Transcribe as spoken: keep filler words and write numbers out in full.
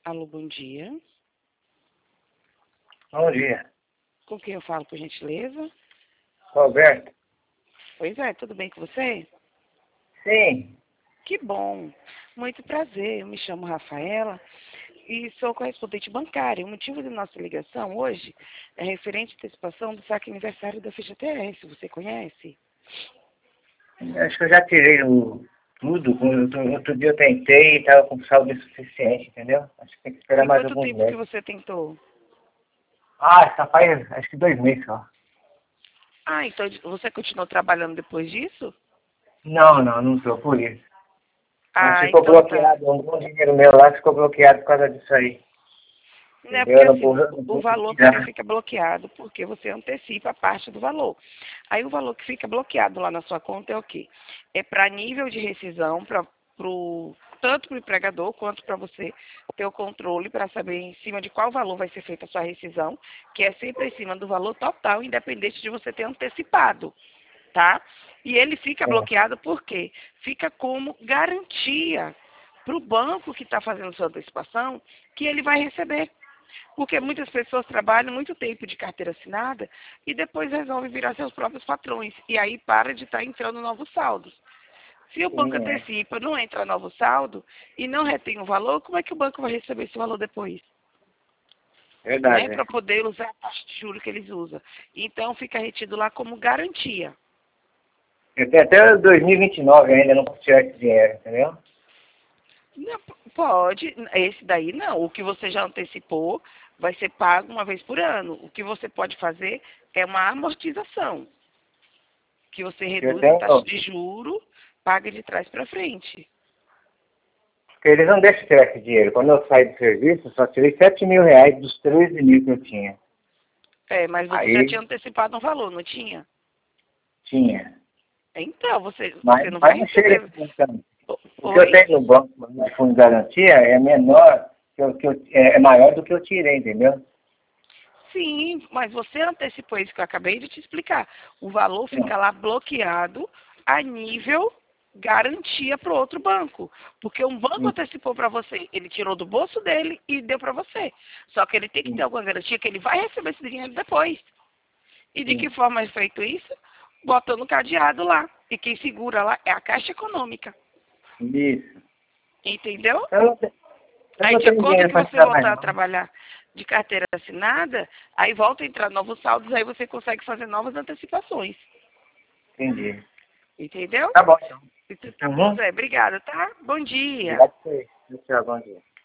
Alô, bom dia. Bom dia. Com quem eu falo, por gentileza? Roberto? Pois é, tudo bem com você? Sim. Que bom. Muito prazer. Eu me chamo Rafaela e sou correspondente bancária. O motivo da nossa ligação hoje é referente à antecipação do saque aniversário da F G T S. Você conhece? Acho que eu já tirei o, tudo. Outro, outro dia eu tentei e estava com saldo insuficiente, entendeu? Acho que tem que esperar Tem mais quanto alguns tempo que meses. você tentou? Ah, só faz acho que dois meses só. Ah, então você continuou trabalhando depois disso? Não, não, não estou por isso. Mas Ah, ficou então tá. bloqueado. Um bom dinheiro meu lá ficou bloqueado por causa disso aí. Não é Entendeu? porque Eu não assim, pude, não o pude valor também tirar. fica bloqueado porque você antecipa a parte do valor. Aí o valor que fica bloqueado lá na sua conta é o quê? É para nível de rescisão, pra, pro, tanto para o empregador quanto para você ter o controle para saber em cima de qual valor vai ser feita a sua rescisão, que é sempre em cima do valor total, independente de você ter antecipado, tá? E ele fica É, bloqueado por quê? Fica como garantia para o banco que está fazendo sua antecipação que ele vai receber. Porque muitas pessoas trabalham muito tempo de carteira assinada e depois resolvem virar seus próprios patrões. E aí para de estar entrando novos saldos. Se o banco sim, é. antecipa, não entra novo saldo e não retém o valor, como é que o banco vai receber esse valor depois? Né? Verdade, é. Para poder usar a taxa de juros que eles usam. Então fica retido lá como garantia. Eu tenho até dois mil e vinte e nove ainda, não posso tirar esse dinheiro, entendeu? Não, pode, esse daí não. O que você já antecipou vai ser pago uma vez por ano. O que você pode fazer é uma amortização, que você Eu reduz a taxa tenho, de juro, paga de trás para frente. porque eles não deixam tirar esse dinheiro. Quando eu saí do serviço, eu só tirei sete mil reais dos treze mil que eu tinha. É, mas você já Aí tinha antecipado um valor, não tinha? tinha. Então, você, Mas, você não vai mas não chega receber. esse montante. O que eu Oi? tenho no banco de fundo de garantia é menor, que eu, que eu, é é maior do que eu tirei, entendeu? Sim, mas você antecipou isso que eu acabei de te explicar. O valor Não. fica lá bloqueado a nível garantia para o outro banco. Porque um banco Sim, antecipou para você, ele tirou do bolso dele e deu para você. Só que ele tem que ter sim, alguma garantia que ele vai receber esse dinheiro depois. E de que sim. forma é feito isso? Botando cadeado lá. E quem segura lá é a Caixa Econômica. Isso. Entendeu? Eu não, tenho, eu Aí, não de tenho acordo dinheiro que para você tirar mais voltar a não. trabalhar de carteira assinada, aí volta a entrar novos saldos, aí você consegue fazer novas antecipações. Entendi. Entendeu? Tá bom, então. Então, tá bom, Uhum. Zé. Obrigada, tá? Bom dia. Obrigado por isso. Tchau, bom dia.